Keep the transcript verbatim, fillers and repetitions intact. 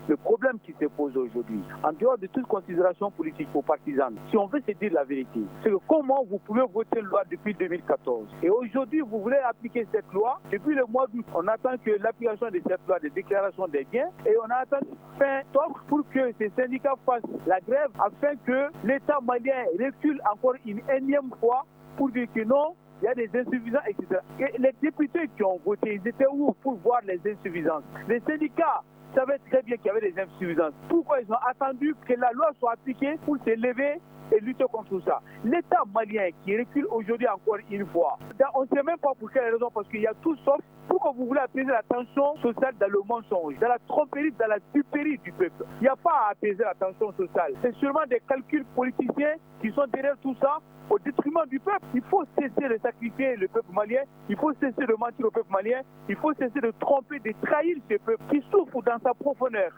Le problème qui se pose aujourd'hui, en dehors de toute considération politique ou partisane, si on veut se dire la vérité, c'est que comment vous pouvez voter une loi depuis deux mille quatorze et aujourd'hui vous voulez appliquer cette loi. Depuis le mois d'août, on attend que l'application de cette loi de déclaration des biens et on attend fin octobre pour que ces syndicats fassent la grève afin que l'État malien recule encore une énième fois pour dire que non, il y a des insuffisances, et cetera. Et les députés qui ont voté, ils étaient où pour voir les insuffisances? Les syndicats savaient très bien qu'il y avait des insuffisances. Pourquoi ils ont attendu que la loi soit appliquée pour se lever et lutter contre ça? L'État malien qui recule aujourd'hui encore une fois, on ne sait même pas pour quelle raison, parce qu'il y a tout sauf pourquoi vous voulez apaiser la tension sociale dans le mensonge, dans la tromperie, dans la duperie du peuple. Il n'y a pas à apaiser la tension sociale. C'est sûrement des calculs politiciens qui sont derrière tout ça, au détriment du peuple. Il faut cesser de sacrifier le peuple malien, il faut cesser de mentir au peuple malien, il faut cesser de tromper, de trahir ce peuple qui souffre dans sa profondeur.